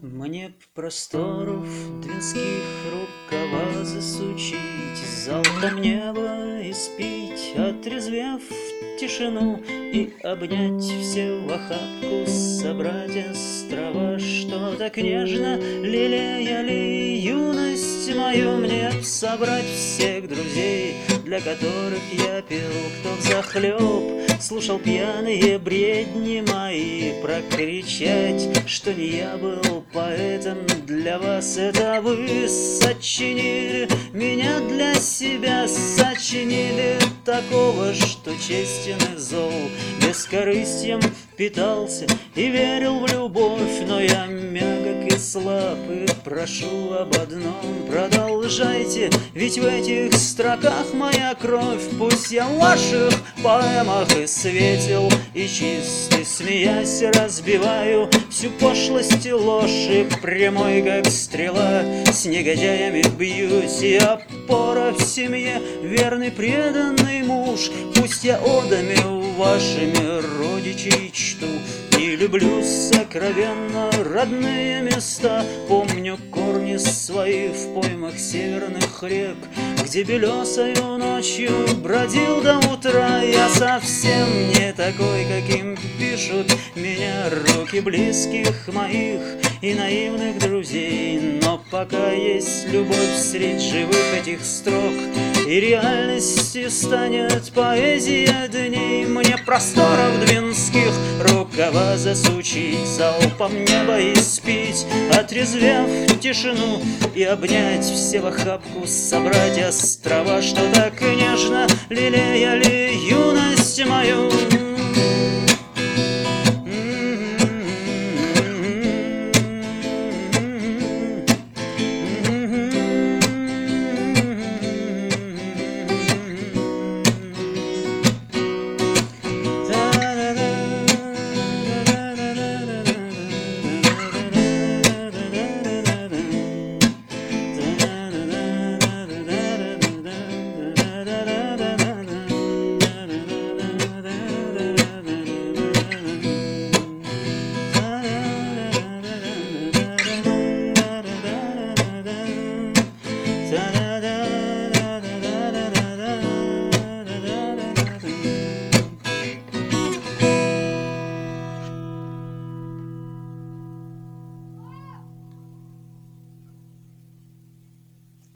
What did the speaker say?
Мне б просторов двинских рукава засучить, залпом неба испить, отрезвев тишину и обнять все в охапку, собрать острова, что так нежно лелеяли юность мою. Мне б собрать всех друзей, для которых я пел, кто взахлеб слушал пьяные бредни мои, прокричать, что не я был поэтом для вас. Это вы сочинили меня для себя, сочинили такого, что честен и зол, бескорыстием питался и верил в любовь. Но я мягок и слаб и прошу об одном: продолжайте, ведь в этих строках моя кровь. Пусть я в ваших поэмах и светел, и чистый, смеясь, разбиваю всю пошлость и ложь, и прямой, как стрела, с негодяями бьюсь. И опора в семье, верный преданный муж. Пусть я одами вашими родичей чту и люблю сокровенно родные места. Помню корни свои в поймах северных рек, где белесою ночью бродил до утра. Я совсем не такой, каким пишут меня руки близких моих и наивных друзей. Но пока есть любовь средь живых этих строк, и реальностью станет поэзия дней, мне просторов двинских рукава засучить, залпом неба испить, отрезвев тишину и обнять все в охапку, собрать острова, что так нежно лелеяли